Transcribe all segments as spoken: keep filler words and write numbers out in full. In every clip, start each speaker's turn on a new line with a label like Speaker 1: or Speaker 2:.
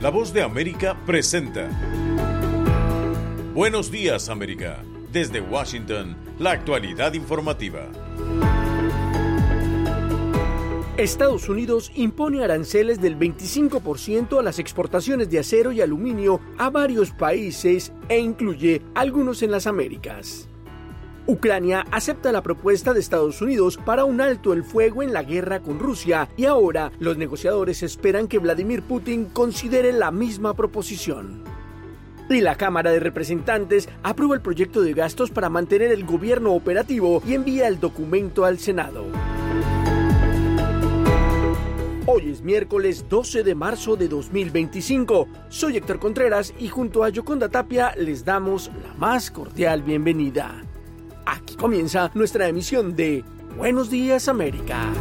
Speaker 1: La Voz de América presenta Buenos Días, América. Desde Washington, la actualidad informativa.
Speaker 2: Estados Unidos impone aranceles del veinticinco por ciento a las exportaciones de acero y aluminio a varios países e incluye algunos en las Américas. Ucrania acepta la propuesta de Estados Unidos para un alto el fuego en la guerra con Rusia y ahora los negociadores esperan que Vladimir Putin considere la misma proposición. Y la Cámara de Representantes aprueba el proyecto de gastos para mantener el gobierno operativo y envía el documento al Senado. Hoy es miércoles doce de marzo de dos mil veinticinco. Soy Héctor Contreras y junto a Yoconda Tapia les damos la más cordial bienvenida. Aquí comienza nuestra emisión de Buenos Días, América.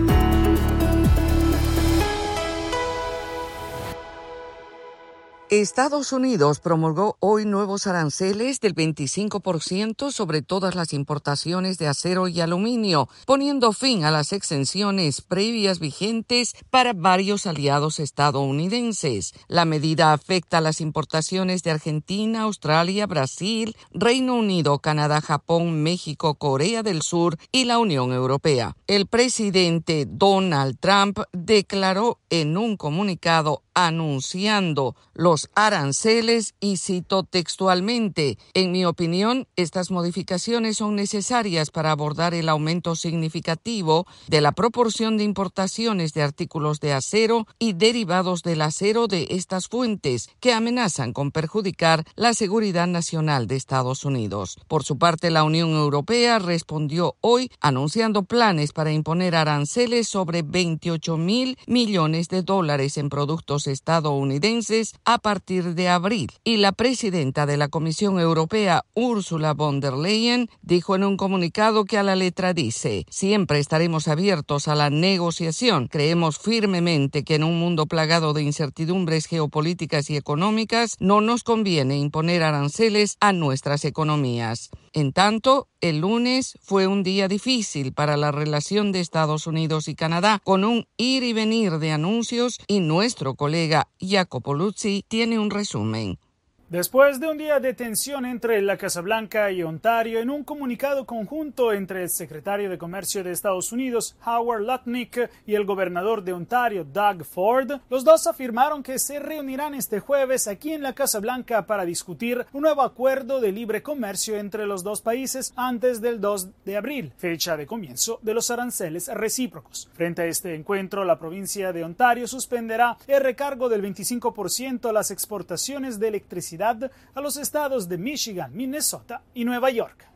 Speaker 3: Estados Unidos promulgó hoy nuevos aranceles del veinticinco por ciento sobre todas las importaciones de acero y aluminio, poniendo fin a las exenciones previas vigentes para varios aliados estadounidenses. La medida afecta a las importaciones de Argentina, Australia, Brasil, Reino Unido, Canadá, Japón, México, Corea del Sur y la Unión Europea. El presidente Donald Trump declaró en un comunicado anunciando los aranceles y citó textualmente: en mi opinión, estas modificaciones son necesarias para abordar el aumento significativo de la proporción de importaciones de artículos de acero y derivados del acero de estas fuentes que amenazan con perjudicar la seguridad nacional de Estados Unidos. Por su parte, la Unión Europea respondió hoy anunciando planes para imponer aranceles sobre veintiocho mil millones de dólares en productos estadounidenses a partir de abril. Y la presidenta de la Comisión Europea, Ursula von der Leyen, dijo en un comunicado que a la letra dice: siempre estaremos abiertos a la negociación. Creemos firmemente que en un mundo plagado de incertidumbres geopolíticas y económicas no nos conviene imponer aranceles a nuestras economías. En tanto, el lunes fue un día difícil para la relación de Estados Unidos y Canadá, con un ir y venir de anuncios, y nuestro colega Jacopo Luzzi tiene un resumen.
Speaker 4: Después de un día de tensión entre la Casa Blanca y Ontario, en un comunicado conjunto entre el secretario de Comercio de Estados Unidos, Howard Lutnick, y el gobernador de Ontario, Doug Ford, los dos afirmaron que se reunirán este jueves aquí en la Casa Blanca para discutir un nuevo acuerdo de libre comercio entre los dos países antes del dos de abril, fecha de comienzo de los aranceles recíprocos. Frente a este encuentro, la provincia de Ontario suspenderá el recargo del veinticinco por ciento a las exportaciones de electricidad a los estados de Michigan, Minnesota y Nueva York.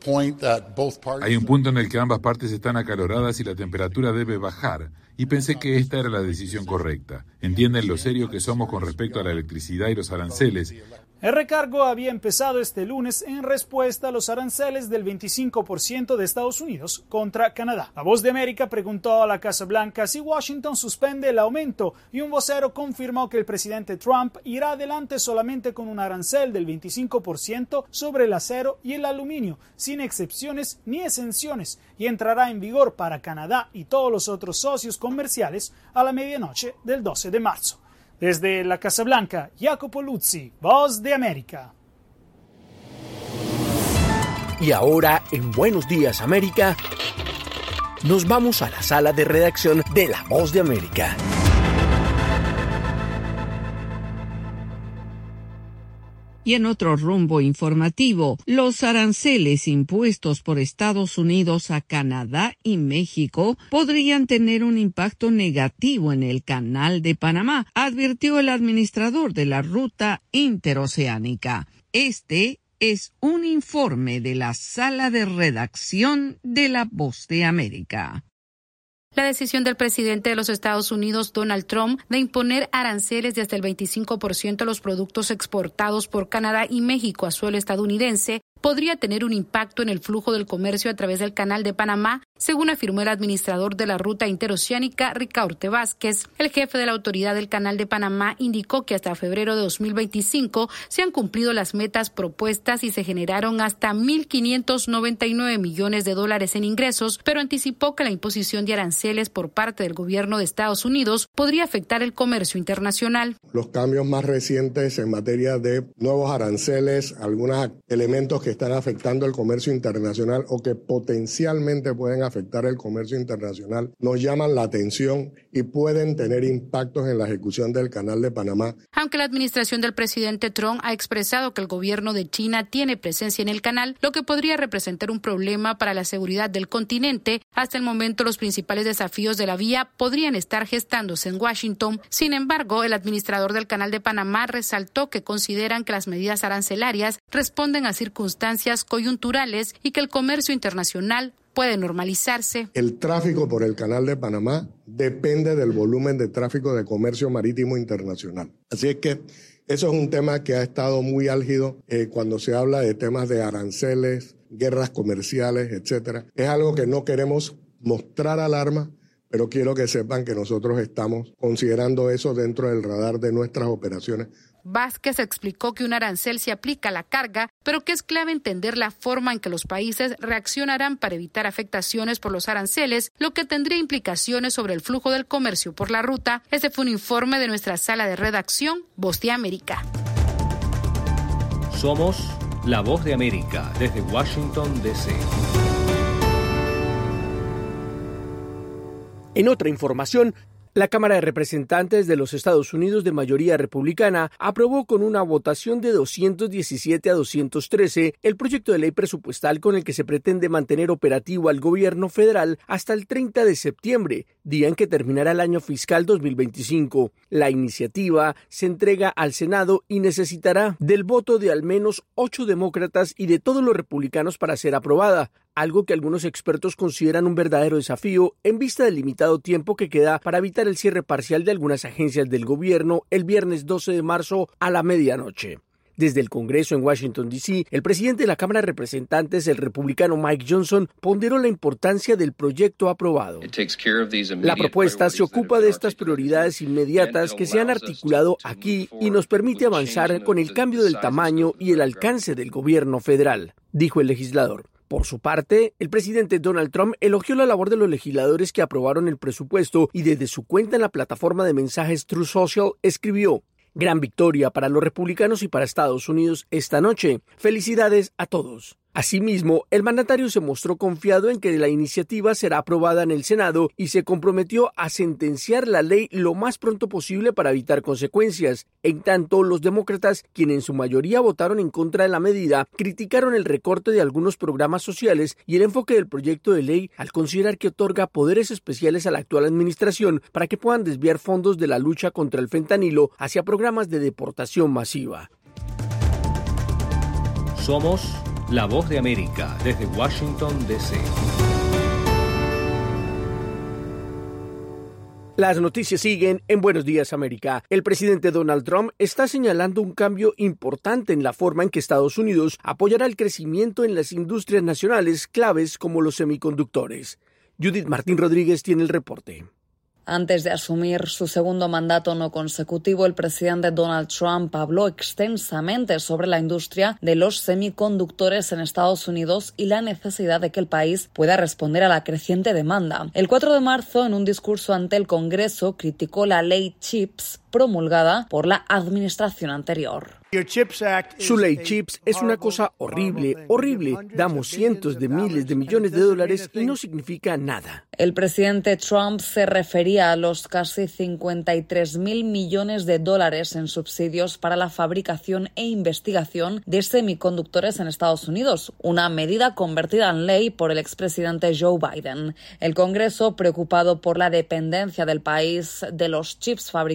Speaker 5: Hay un punto en el que ambas partes están acaloradas y la temperatura debe bajar, y pensé que esta era la decisión correcta. Entienden lo serio que somos con respecto a la electricidad y los aranceles.
Speaker 4: El recargo había empezado este lunes en respuesta a los aranceles del veinticinco por ciento de Estados Unidos contra Canadá. La Voz de América preguntó a la Casa Blanca si Washington suspende el aumento y un vocero confirmó que el presidente Trump irá adelante solamente con un arancel del veinticinco por ciento sobre el acero y el aluminio, sin excepciones ni exenciones, y entrará en vigor para Canadá y todos los otros socios comerciales a la medianoche del doce de marzo. Desde la Casa Blanca, Jacopo Luzzi, Voz de América.
Speaker 2: Y ahora, en Buenos Días, América, nos vamos a la sala de redacción de La Voz de América.
Speaker 3: Y en otro rumbo informativo, los aranceles impuestos por Estados Unidos a Canadá y México podrían tener un impacto negativo en el Canal de Panamá, advirtió el administrador de la ruta interoceánica. Este es un informe de la sala de redacción de La Voz de América.
Speaker 6: La decisión del presidente de los Estados Unidos, Donald Trump, de imponer aranceles de hasta el veinticinco por ciento a los productos exportados por Canadá y México a suelo estadounidense podría tener un impacto en el flujo del comercio a través del Canal de Panamá, según afirmó el administrador de la ruta interoceánica, Ricaurte Vázquez. El jefe de la autoridad del Canal de Panamá indicó que hasta febrero de dos mil veinticinco se han cumplido las metas propuestas y se generaron hasta mil quinientos noventa y nueve millones de dólares en ingresos, pero anticipó que la imposición de aranceles por parte del gobierno de Estados Unidos podría afectar el comercio internacional.
Speaker 7: Los cambios más recientes en materia de nuevos aranceles, algunos elementos que están afectando el comercio internacional o que potencialmente pueden afectar el comercio internacional, nos llaman la atención y pueden tener impactos en la ejecución del Canal de Panamá.
Speaker 6: Aunque la administración del presidente Trump ha expresado que el gobierno de China tiene presencia en el canal, lo que podría representar un problema para la seguridad del continente, hasta el momento los principales desafíos de la vía podrían estar gestándose en Washington. Sin embargo, el administrador del Canal de Panamá resaltó que consideran que las medidas arancelarias responden a circunstancias coyunturales y que el comercio internacional puede normalizarse.
Speaker 7: El tráfico por el Canal de Panamá depende del volumen de tráfico de comercio marítimo internacional. Así es que eso es un tema que ha estado muy álgido eh, cuando se habla de temas de aranceles, guerras comerciales, etcétera. Es algo que no queremos mostrar alarma, pero quiero que sepan que nosotros estamos considerando eso dentro del radar de nuestras operaciones.
Speaker 6: Vázquez explicó que un arancel se aplica a la carga, pero que es clave entender la forma en que los países reaccionarán para evitar afectaciones por los aranceles, lo que tendría implicaciones sobre el flujo del comercio por la ruta. Este fue un informe de nuestra sala de redacción, Voz de América.
Speaker 8: Somos la Voz de América desde Washington, D C
Speaker 2: En otra información, la Cámara de Representantes de los Estados Unidos de mayoría republicana aprobó con una votación de doscientos diecisiete a doscientos trece el proyecto de ley presupuestal con el que se pretende mantener operativo al gobierno federal hasta el treinta de septiembre, día en que terminará el año fiscal dos mil veinticinco. La iniciativa se entrega al Senado y necesitará del voto de al menos ocho demócratas y de todos los republicanos para ser aprobada, algo que algunos expertos consideran un verdadero desafío en vista del limitado tiempo que queda para evitar el cierre parcial de algunas agencias del gobierno el viernes doce de marzo a la medianoche. Desde el Congreso en Washington, D C, el presidente de la Cámara de Representantes, el republicano Mike Johnson, ponderó la importancia del proyecto aprobado. La propuesta se ocupa de estas prioridades inmediatas que se han articulado aquí y nos permite avanzar con el cambio del tamaño y el alcance del gobierno federal, dijo el legislador. Por su parte, el presidente Donald Trump elogió la labor de los legisladores que aprobaron el presupuesto y desde su cuenta en la plataforma de mensajes Truth Social escribió: «Gran victoria para los republicanos y para Estados Unidos esta noche. Felicidades a todos». Asimismo, el mandatario se mostró confiado en que la iniciativa será aprobada en el Senado y se comprometió a sentenciar la ley lo más pronto posible para evitar consecuencias. En tanto, los demócratas, quienes en su mayoría votaron en contra de la medida, criticaron el recorte de algunos programas sociales y el enfoque del proyecto de ley al considerar que otorga poderes especiales a la actual administración para que puedan desviar fondos de la lucha contra el fentanilo hacia programas de deportación masiva.
Speaker 8: Somos la Voz de América desde Washington, D C
Speaker 2: Las noticias siguen en Buenos Días América. El presidente Donald Trump está señalando un cambio importante en la forma en que Estados Unidos apoyará el crecimiento en las industrias nacionales claves como los semiconductores. Judith Martín Rodríguez tiene el reporte.
Speaker 9: Antes de asumir su segundo mandato no consecutivo, el presidente Donald Trump habló extensamente sobre la industria de los semiconductores en Estados Unidos y la necesidad de que el país pueda responder a la creciente demanda. El cuatro de marzo, en un discurso ante el Congreso, criticó la ley CHIPS promulgada por la administración anterior.
Speaker 2: Su ley CHIPS es una cosa horrible, horrible. Damos cientos de miles de millones de dólares y no significa nada.
Speaker 9: El presidente Trump se refería a los casi cincuenta y tres mil millones de dólares en subsidios para la fabricación e investigación de semiconductores en Estados Unidos, una medida convertida en ley por el expresidente Joe Biden. El Congreso, preocupado por la dependencia del país de los chips fabricados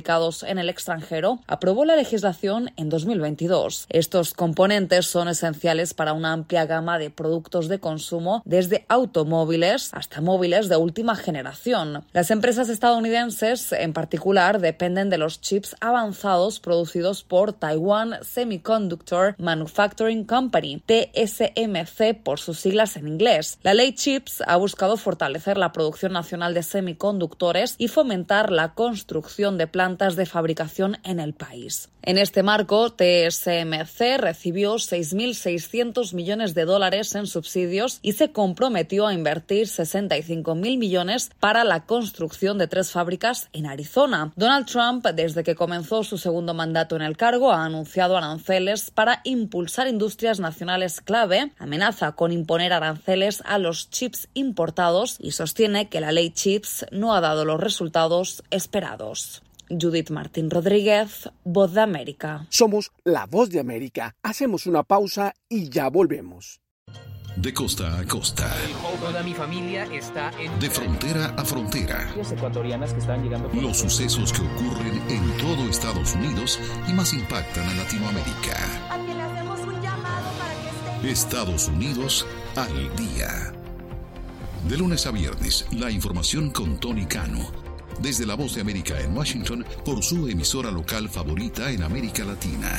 Speaker 9: producidos en el extranjero, aprobó la legislación en dos mil veintidós. Estos componentes son esenciales para una amplia gama de productos de consumo, desde automóviles hasta móviles de última generación. Las empresas estadounidenses, en particular, dependen de los chips avanzados producidos por Taiwan Semiconductor Manufacturing Company, T S M C por sus siglas en inglés. La ley CHIPS ha buscado fortalecer la producción nacional de semiconductores y fomentar la construcción de plantas de fabricación en el país. En este marco, T S M C recibió seis mil seiscientos millones de dólares en subsidios y se comprometió a invertir sesenta y cinco mil millones para la construcción de tres fábricas en Arizona. Donald Trump, desde que comenzó su segundo mandato en el cargo, ha anunciado aranceles para impulsar industrias nacionales clave, amenaza con imponer aranceles a los chips importados y sostiene que la ley CHIPS no ha dado los resultados esperados. Judith Martín Rodríguez, Voz de América.
Speaker 2: Somos la Voz de América. Hacemos una pausa y ya volvemos.
Speaker 10: De costa a costa.
Speaker 11: Toda mi familia está en...
Speaker 10: De frontera a frontera.
Speaker 11: Ecuatorianas que están llegando por...
Speaker 10: Los sucesos que ocurren en todo Estados Unidos y más impactan a Latinoamérica.
Speaker 12: A quien le hacemos un llamado para que estén...
Speaker 10: Estados Unidos al día. De lunes a viernes, la información con Tony Cano. Desde La Voz de América en Washington, por su emisora local favorita en América Latina.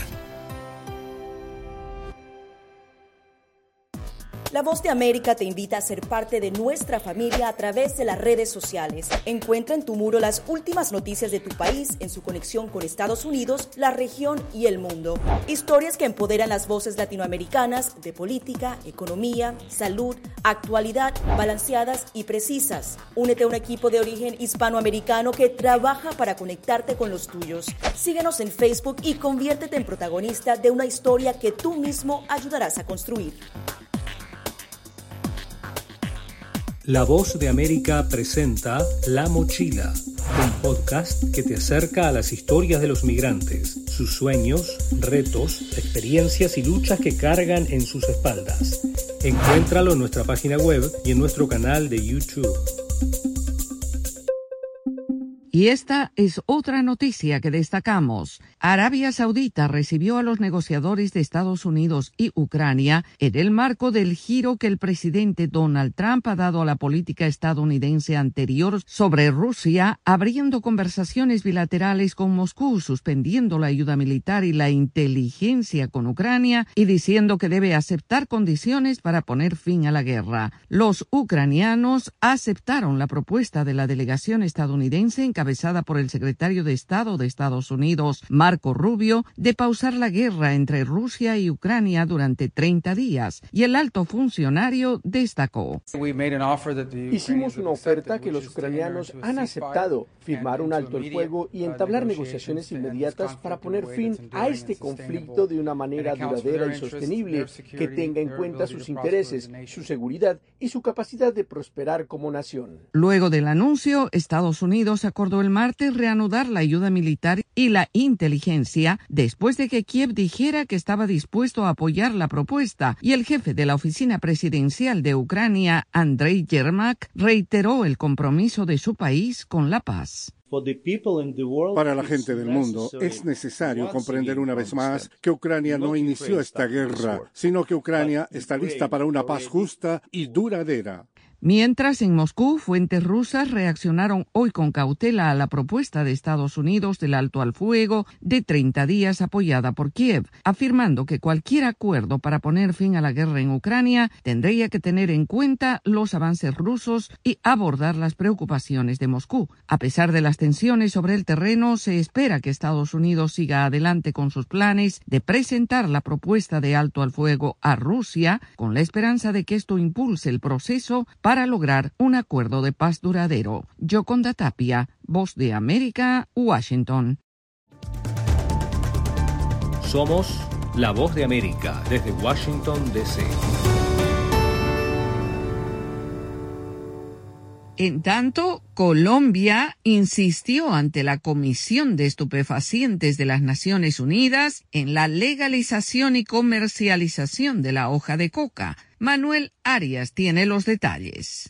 Speaker 13: La Voz de América te invita a ser parte de nuestra familia a través de las redes sociales. Encuentra en tu muro las últimas noticias de tu país en su conexión con Estados Unidos, la región y el mundo. Historias que empoderan las voces latinoamericanas de política, economía, salud, actualidad, balanceadas y precisas. Únete a un equipo de origen hispanoamericano que trabaja para conectarte con los tuyos. Síguenos en Facebook y conviértete en protagonista de una historia que tú mismo ayudarás a construir.
Speaker 8: La Voz de América presenta La Mochila, un podcast que te acerca a las historias de los migrantes, sus sueños, retos, experiencias y luchas que cargan en sus espaldas. Encuéntralo en nuestra página web y en nuestro canal de YouTube.
Speaker 3: Y esta es otra noticia que destacamos. Arabia Saudita recibió a los negociadores de Estados Unidos y Ucrania en el marco del giro que el presidente Donald Trump ha dado a la política estadounidense anterior sobre Rusia, abriendo conversaciones bilaterales con Moscú, suspendiendo la ayuda militar y la inteligencia con Ucrania y diciendo que debe aceptar condiciones para poner fin a la guerra. Los ucranianos aceptaron la propuesta de la delegación estadounidense en encabezada por el secretario de Estado de Estados Unidos, Marco Rubio, de pausar la guerra entre Rusia y Ucrania durante treinta días, y el alto funcionario destacó.
Speaker 2: Hicimos una oferta que los ucranianos han aceptado, firmar un alto el fuego y entablar negociaciones inmediatas para poner fin a este conflicto de una manera duradera y sostenible, que tenga en cuenta sus intereses, su seguridad y su capacidad de prosperar como nación.
Speaker 3: Luego del anuncio, Estados Unidos acordó el martes reanudar la ayuda militar y la inteligencia después de que Kiev dijera que estaba dispuesto a apoyar la propuesta, y el jefe de la oficina presidencial de Ucrania, Andrei Yermak, reiteró el compromiso de su país con la paz.
Speaker 14: Para la gente del mundo es necesario comprender una vez más que Ucrania no inició esta guerra, sino que Ucrania está lista para una paz justa y duradera.
Speaker 3: Mientras, en Moscú, fuentes rusas reaccionaron hoy con cautela a la propuesta de Estados Unidos del alto al fuego de treinta días apoyada por Kiev, afirmando que cualquier acuerdo para poner fin a la guerra en Ucrania tendría que tener en cuenta los avances rusos y abordar las preocupaciones de Moscú. A pesar de las tensiones sobre el terreno, se espera que Estados Unidos siga adelante con sus planes de presentar la propuesta de alto al fuego a Rusia, con la esperanza de que esto impulse el proceso para para lograr un acuerdo de paz duradero. Yoconda Tapia, Voz de América, Washington.
Speaker 8: Somos La Voz de América desde Washington, D C
Speaker 3: En tanto, Colombia insistió ante la Comisión de Estupefacientes de las Naciones Unidas en la legalización y comercialización de la hoja de coca. Manuel Arias tiene los detalles.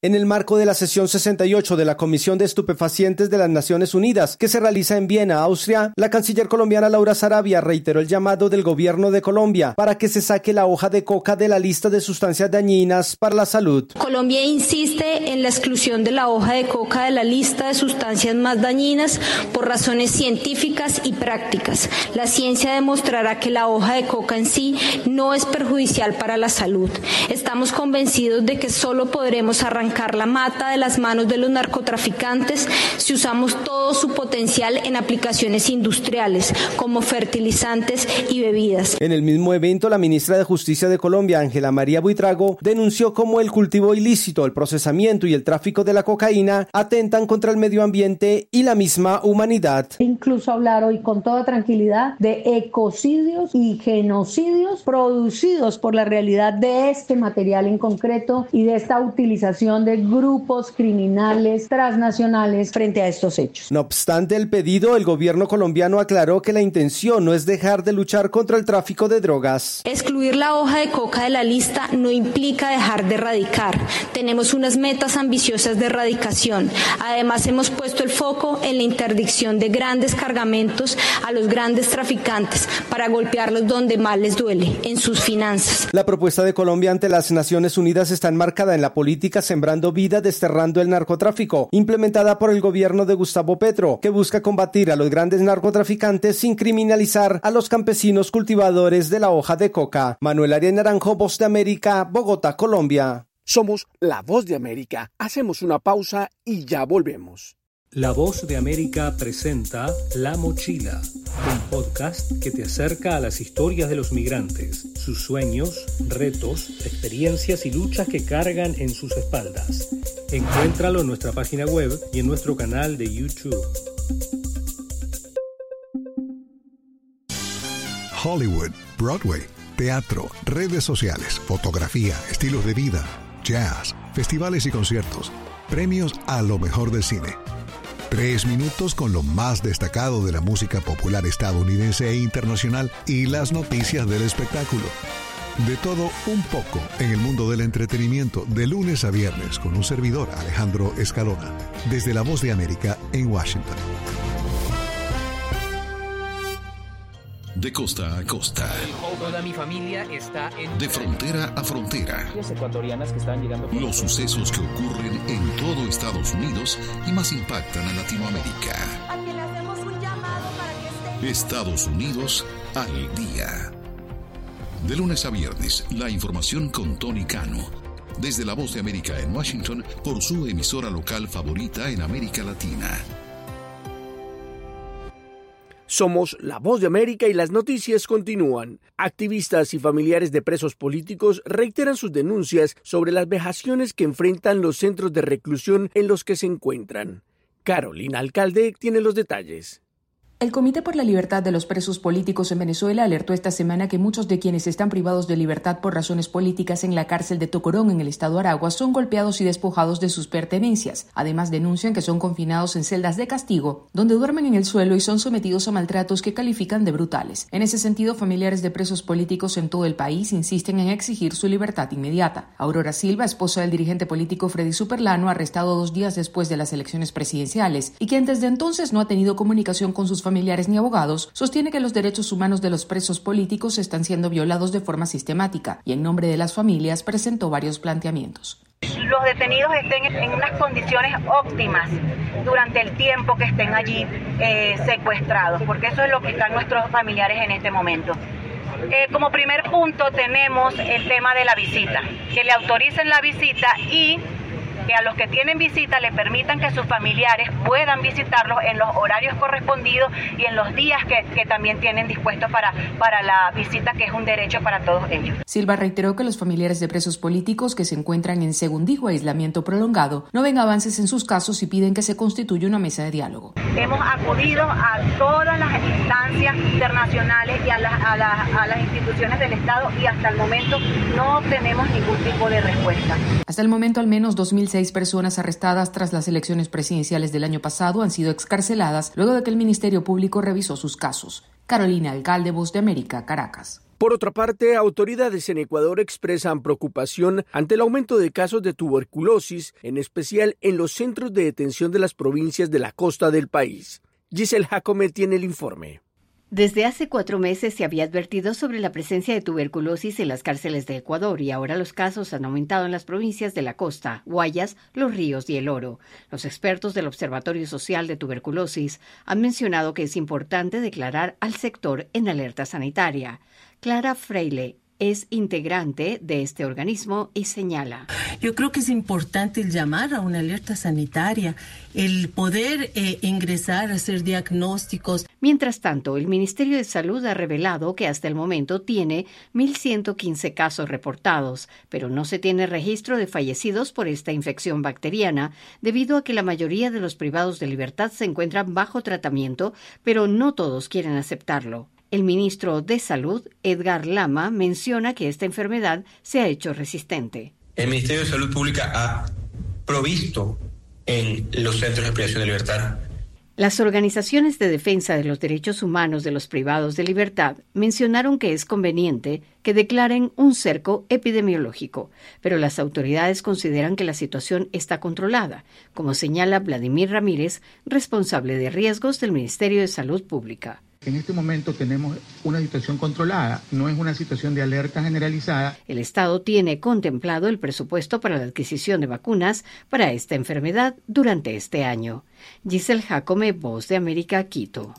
Speaker 15: En el marco de la sesión sesenta y ocho de la Comisión de Estupefacientes de las Naciones Unidas, que se realiza en Viena, Austria, la canciller colombiana Laura Sarabia reiteró el llamado del gobierno de Colombia para que se saque la hoja de coca de la lista de sustancias dañinas para la salud.
Speaker 16: Colombia insiste en la exclusión de la hoja de coca de la lista de sustancias más dañinas por razones científicas y prácticas. La ciencia demostrará que la hoja de coca en sí no es perjudicial para la salud. Estamos convencidos de que solo podremos arrancar la mata de las manos de los narcotraficantes si usamos todo su potencial en aplicaciones industriales como fertilizantes y bebidas.
Speaker 15: En el mismo evento, la ministra de Justicia de Colombia, Ángela María Buitrago, denunció cómo el cultivo ilícito, el procesamiento y el tráfico de la cocaína atentan contra el medio ambiente y la misma humanidad.
Speaker 17: Incluso hablar hoy con toda tranquilidad de ecocidios y genocidios producidos por la realidad de este material en concreto y de esta utilización de grupos criminales transnacionales frente a estos hechos.
Speaker 15: No obstante el pedido, el gobierno colombiano aclaró que la intención no es dejar de luchar contra el tráfico de drogas.
Speaker 16: Excluir la hoja de coca de la lista no implica dejar de erradicar. Tenemos unas metas ambiciosas de erradicación. Además, hemos puesto el foco en la interdicción de grandes cargamentos a los grandes traficantes para golpearlos donde más les duele, en sus finanzas.
Speaker 15: La propuesta de Colombia ante las Naciones Unidas está enmarcada en la política Sembrando Vida Desterrando el Narcotráfico, implementada por el gobierno de Gustavo Petro, que busca combatir a los grandes narcotraficantes sin criminalizar a los campesinos cultivadores de la hoja de coca. Manuel Arias Naranjo, Voz de América, Bogotá, Colombia.
Speaker 2: Somos La Voz de América. Hacemos una pausa y ya volvemos.
Speaker 8: La Voz de América presenta La Mochila, un podcast que te acerca a las historias de los migrantes, sus sueños, retos, experiencias y luchas que cargan en sus espaldas. Encuéntralo en nuestra página web y en nuestro canal de YouTube.
Speaker 18: Hollywood, Broadway, teatro, redes sociales, fotografía, estilos de vida, jazz, festivales y conciertos, premios a lo mejor del cine. Tres minutos con lo más destacado de la música popular estadounidense e internacional y las noticias del espectáculo. De todo un poco en el mundo del entretenimiento de lunes a viernes con un servidor, Alejandro Escalona, desde La Voz de América en Washington.
Speaker 10: De costa a costa.
Speaker 11: Toda mi familia está en...
Speaker 10: De frontera a frontera.
Speaker 11: Ecuatorianas que están llegando por...
Speaker 10: Los sucesos que ocurren en todo Estados Unidos y más impactan a Latinoamérica.
Speaker 12: A quien le hacemos un llamado para que estén...
Speaker 10: Estados Unidos al día. De lunes a viernes, la información con Tony Cano. Desde La Voz de América en Washington por su emisora local favorita en América Latina.
Speaker 2: Somos La Voz de América y las noticias continúan. Activistas y familiares de presos políticos reiteran sus denuncias sobre las vejaciones que enfrentan los centros de reclusión en los que se encuentran. Carolina Alcalde tiene los detalles.
Speaker 19: El Comité por la Libertad de los Presos Políticos en Venezuela alertó esta semana que muchos de quienes están privados de libertad por razones políticas en la cárcel de Tocorón, en el estado Aragua, son golpeados y despojados de sus pertenencias. Además, denuncian que son confinados en celdas de castigo, donde duermen en el suelo y son sometidos a maltratos que califican de brutales. En ese sentido, familiares de presos políticos en todo el país insisten en exigir su libertad inmediata. Aurora Silva, esposa del dirigente político Freddy Superlano, arrestado dos días después de las elecciones presidenciales y quien desde entonces no ha tenido comunicación con sus familiares familiares ni abogados, sostiene que los derechos humanos de los presos políticos están siendo violados de forma sistemática y en nombre de las familias presentó varios planteamientos.
Speaker 20: Los detenidos estén en unas condiciones óptimas durante el tiempo que estén allí eh, secuestrados, porque eso es lo que están nuestros familiares en este momento. Eh, como primer punto tenemos el tema de la visita, que le autoricen la visita y que a los que tienen visita le permitan que sus familiares puedan visitarlos en los horarios correspondidos y en los días que, que también tienen dispuestos para, para la visita, que es un derecho para todos ellos.
Speaker 19: Silva reiteró que los familiares de presos políticos que se encuentran en segundijo aislamiento prolongado no ven avances en sus casos y piden que se constituya una mesa de diálogo.
Speaker 20: Hemos acudido a todas las instancias internacionales y a, la, a, la, a las instituciones del Estado y hasta el momento no tenemos ningún tipo de respuesta.
Speaker 19: Hasta el momento al menos dos mil seis personas arrestadas tras las elecciones presidenciales del año pasado han sido excarceladas luego de que el Ministerio Público revisó sus casos. Carolina Alcalde, Voz de América, Caracas.
Speaker 2: Por otra parte, autoridades en Ecuador expresan preocupación ante el aumento de casos de tuberculosis, en especial en los centros de detención de las provincias de la costa del país. Giselle Jacome tiene el informe.
Speaker 21: Desde hace cuatro meses se había advertido sobre la presencia de tuberculosis en las cárceles de Ecuador y ahora los casos han aumentado en las provincias de la costa, Guayas, Los Ríos y El Oro. Los expertos del Observatorio Social de Tuberculosis han mencionado que es importante declarar al sector en alerta sanitaria. Clara Freile es integrante de este organismo y señala:
Speaker 22: Yo creo que es importante el llamar a una alerta sanitaria, el poder eh, ingresar, hacer diagnósticos.
Speaker 21: Mientras tanto, el Ministerio de Salud ha revelado que hasta el momento tiene mil ciento quince casos reportados, pero no se tiene registro de fallecidos por esta infección bacteriana, debido a que la mayoría de los privados de libertad se encuentran bajo tratamiento, pero no todos quieren aceptarlo. El ministro de Salud, Edgar Lama, menciona que esta enfermedad se ha hecho resistente.
Speaker 23: El Ministerio de Salud Pública ha provisto en los centros de privación de libertad.
Speaker 21: Las organizaciones de defensa de los derechos humanos de los privados de libertad mencionaron que es conveniente que declaren un cerco epidemiológico, pero las autoridades consideran que la situación está controlada, como señala Vladimir Ramírez, responsable de riesgos del Ministerio de Salud Pública.
Speaker 24: En este momento tenemos una situación controlada, no es una situación de alerta generalizada.
Speaker 21: El Estado tiene contemplado el presupuesto para la adquisición de vacunas para esta enfermedad durante este año. Giselle Jacome, Voz de América, Quito.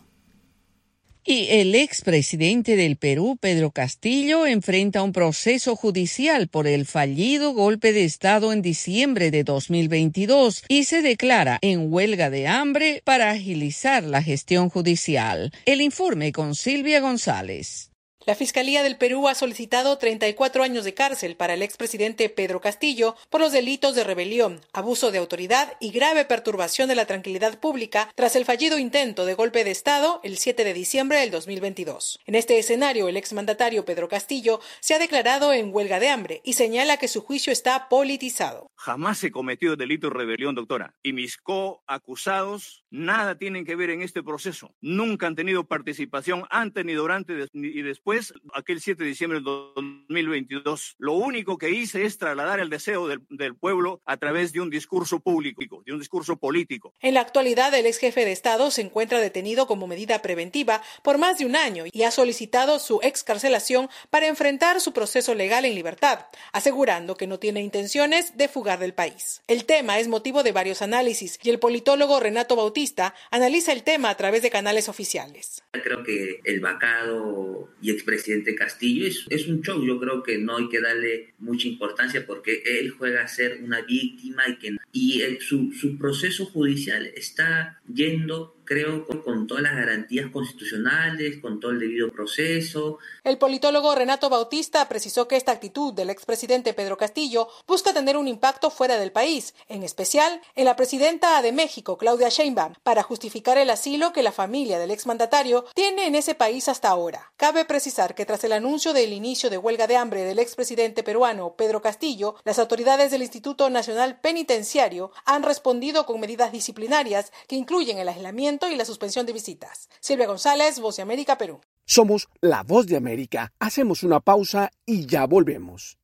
Speaker 3: Y el expresidente del Perú, Pedro Castillo, enfrenta un proceso judicial por el fallido golpe de Estado en diciembre de dos mil veintidós y se declara en huelga de hambre para agilizar la gestión judicial. El informe con Silvia González.
Speaker 25: La Fiscalía del Perú ha solicitado treinta y cuatro años de cárcel para el expresidente Pedro Castillo por los delitos de rebelión, abuso de autoridad y grave perturbación de la tranquilidad pública tras el fallido intento de golpe de Estado el siete de diciembre del dos mil veintidós. En este escenario, el exmandatario Pedro Castillo se ha declarado en huelga de hambre y señala que su juicio está politizado.
Speaker 26: Jamás se cometió delito de rebelión, doctora, y mis coacusados nada tienen que ver en este proceso. Nunca han tenido participación antes ni durante ni después aquel siete de diciembre del dos mil veintidós. Lo único que hice es trasladar el deseo del, del pueblo a través de un discurso público, de un discurso político.
Speaker 25: En la actualidad, el ex jefe de Estado se encuentra detenido como medida preventiva por más de un año y ha solicitado su excarcelación para enfrentar su proceso legal en libertad, asegurando que no tiene intenciones de fugar del país. El tema es motivo de varios análisis y el politólogo Renato Bautista analiza el tema a través de canales oficiales.
Speaker 27: Creo que el vacado y expresidente Castillo es, es un show. Yo creo que no hay que darle mucha importancia porque él juega a ser una víctima y, que, y el, su, su proceso judicial está yendo, creo, con, con todas las garantías constitucionales, con todo el debido proceso.
Speaker 25: El politólogo Renato Bautista precisó que esta actitud del expresidente Pedro Castillo busca tener un impacto fuera del país, en especial en la presidenta de México, Claudia Sheinbaum, para justificar el asilo que la familia del exmandatario tiene en ese país hasta ahora. Cabe precisar que tras el anuncio del inicio de huelga de hambre del expresidente peruano Pedro Castillo, las autoridades del Instituto Nacional Penitenciario han respondido con medidas disciplinarias que incluyen el aislamiento y la suspensión de visitas. Silvia González, Voz de América, Perú.
Speaker 2: Somos la Voz de América. Hacemos una pausa y ya volvemos.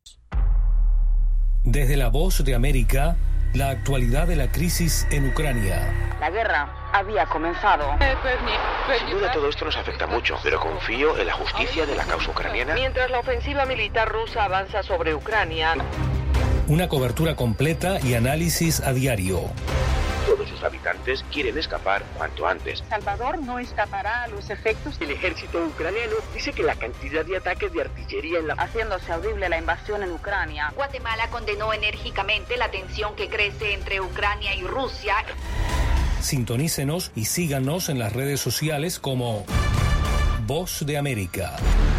Speaker 8: Desde la Voz de América, la actualidad de la crisis en Ucrania.
Speaker 28: La guerra había comenzado.
Speaker 29: Sin duda todo esto nos afecta mucho, pero confío en la justicia de la causa ucraniana.
Speaker 28: Mientras la ofensiva militar rusa avanza sobre Ucrania.
Speaker 8: Una cobertura completa y análisis a diario.
Speaker 29: Todos sus habitantes quieren escapar cuanto antes.
Speaker 28: Salvador no escapará a los efectos.
Speaker 29: El ejército ucraniano dice que la cantidad de ataques de artillería en la...
Speaker 28: haciéndose audible la invasión en Ucrania.
Speaker 30: Guatemala condenó enérgicamente la tensión que crece entre Ucrania y Rusia.
Speaker 8: Sintonícenos y síganos en las redes sociales como Voz de América.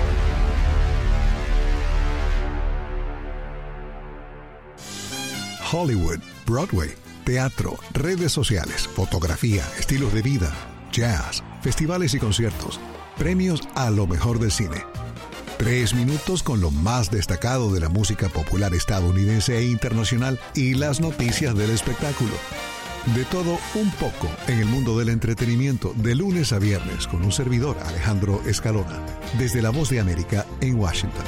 Speaker 18: Hollywood, Broadway, teatro, redes sociales, fotografía, estilos de vida, jazz, festivales y conciertos, premios a lo mejor del cine. Tres minutos con lo más destacado de la música popular estadounidense e internacional y las noticias del espectáculo. De todo un poco en el mundo del entretenimiento, de lunes a viernes, con un servidor, Alejandro Escalona, desde La Voz de América en Washington.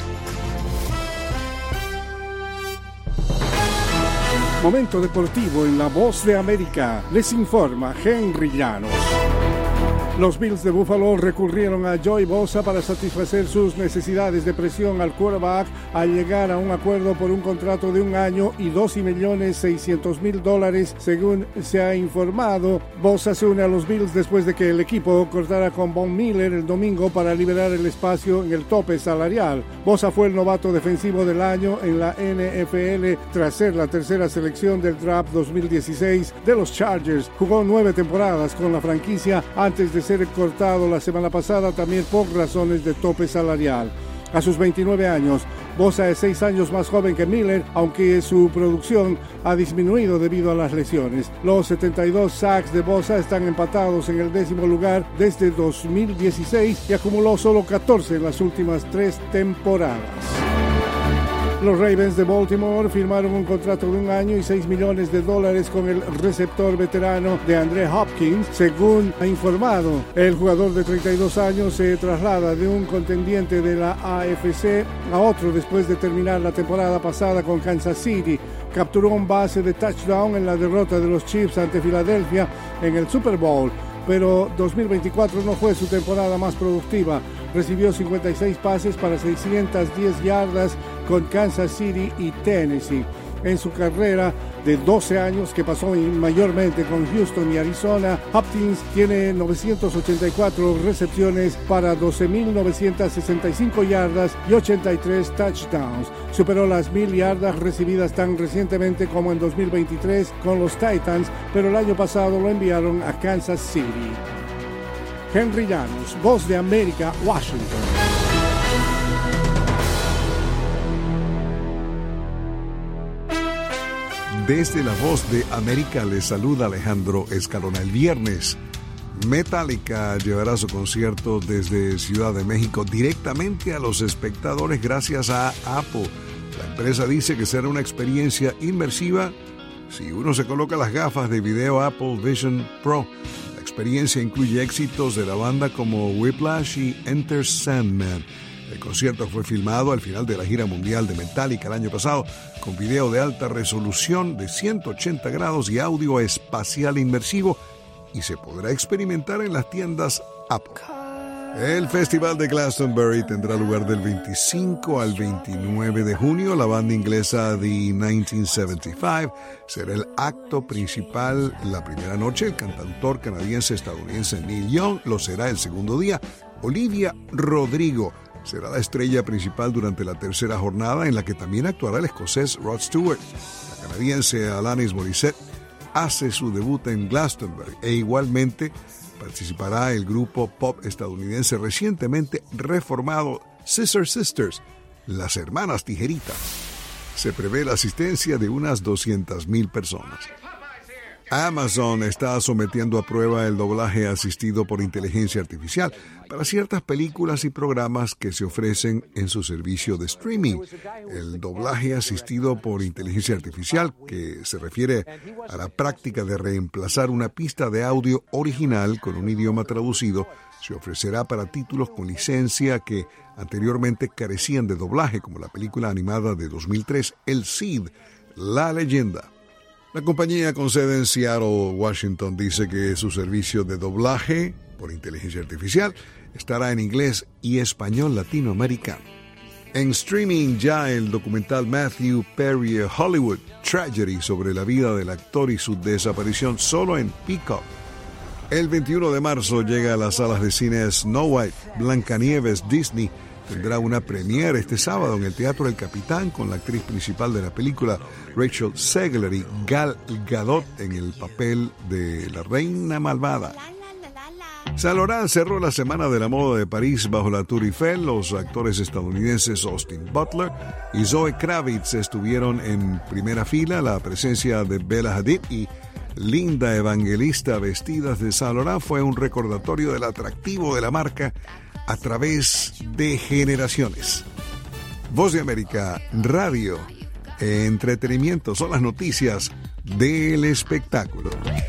Speaker 1: Momento deportivo en La Voz de América. Les informa Henry Llanos. Los Bills de Buffalo recurrieron a Joey Bosa para satisfacer sus necesidades de presión al quarterback al llegar a un acuerdo por un contrato de un año y doce millones seiscientos mil dólares, según se ha informado. Bosa se une a los Bills después de que el equipo cortara con Von Miller el domingo para liberar el espacio en el tope salarial. Bosa fue el novato defensivo del año en la N F L tras ser la tercera selección del draft dos mil dieciséis de los Chargers. Jugó nueve temporadas con la franquicia antes de ser cortado la semana pasada, también por razones de tope salarial. A sus veintinueve años, Bosa es seis años más joven que Miller, aunque su producción ha disminuido debido a las lesiones. Los setenta y dos sacks de Bosa están empatados en el décimo lugar desde dos mil dieciséis y acumuló solo catorce en las últimas tres temporadas. Los Ravens de Baltimore firmaron un contrato de un año y seis millones de dólares con el receptor veterano DeAndre Hopkins, según ha informado. El jugador de treinta y dos años se traslada de un contendiente de la A F C a otro después de terminar la temporada pasada con Kansas City. Capturó un base de touchdown en la derrota de los Chiefs ante Filadelfia en el Super Bowl, pero dos mil veinticuatro no fue su temporada más productiva. Recibió cincuenta y seis pases para seiscientas diez yardas con Kansas City y Tennessee. En su carrera de doce años que pasó mayormente con Houston y Arizona, Hopkins tiene novecientas ochenta y cuatro recepciones para doce mil novecientas sesenta y cinco yardas y ochenta y tres touchdowns. Superó las mil yardas recibidas tan recientemente como en dos mil veintitrés con los Titans, pero el año pasado lo enviaron a Kansas City. Henry Llanos, Voz de América, Washington.
Speaker 18: Desde La Voz de América les saluda Alejandro Escalona. El viernes, Metallica llevará su concierto desde Ciudad de México directamente a los espectadores gracias a Apple. La empresa dice que será una experiencia inmersiva si uno se coloca las gafas de video Apple Vision Pro. La experiencia incluye éxitos de la banda como Whiplash y Enter Sandman. El concierto fue filmado al final de la gira mundial de Metallica el año pasado, con video de alta resolución de ciento ochenta grados y audio espacial inmersivo, y se podrá experimentar en las tiendas Apple. El Festival de Glastonbury tendrá lugar del veinticinco al veintinueve de junio. La banda inglesa The mil novecientos setenta y cinco será el acto principal la primera noche. El cantautor canadiense-estadounidense Neil Young lo será el segundo día. Olivia Rodrigo será la estrella principal durante la tercera jornada, en la que también actuará el escocés Rod Stewart. La canadiense Alanis Morissette hace su debut en Glastonbury e igualmente participará el grupo pop estadounidense recientemente reformado Scissor Sisters, las hermanas tijeritas. Se prevé la asistencia de unas doscientas mil personas. Amazon está sometiendo a prueba el doblaje asistido por inteligencia artificial para ciertas películas y programas que se ofrecen en su servicio de streaming. El doblaje asistido por inteligencia artificial, que se refiere a la práctica de reemplazar una pista de audio original con un idioma traducido, se ofrecerá para títulos con licencia que anteriormente carecían de doblaje, como la película animada de dos mil tres, El Cid, la leyenda. La compañía con sede en Seattle, Washington, dice que su servicio de doblaje por inteligencia artificial estará en inglés y español latinoamericano. En streaming ya el documental Matthew Perry Hollywood Tragedy sobre la vida del actor y su desaparición solo en Peacock. El veintiuno de marzo llega a las salas de cine Snow White, Blancanieves Disney. Tendrá una premiere este sábado en el Teatro El Capitán con la actriz principal de la película, Rachel Zegler, y Gal Gadot en el papel de la reina malvada. Saint Laurent cerró la Semana de la Moda de París bajo la Tour Eiffel. Los actores estadounidenses Austin Butler y Zoe Kravitz estuvieron en primera fila. La presencia de Bella Hadid y Linda Evangelista vestidas de Saint Laurent fue un recordatorio del atractivo de la marca a través de generaciones. Voz de América Radio, entretenimiento, son las noticias del espectáculo.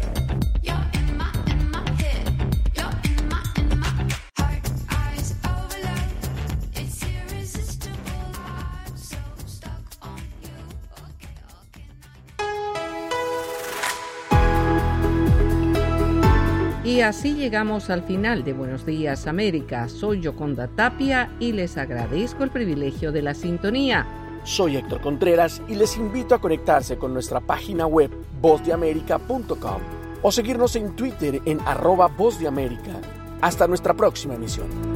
Speaker 3: Y así llegamos al final de Buenos Días América. Soy Yoconda Tapia y les agradezco el privilegio de la sintonía.
Speaker 2: Soy Héctor Contreras y les invito a conectarse con nuestra página web voz de américa punto com o seguirnos en Twitter en arroba voz de América. Hasta nuestra próxima emisión.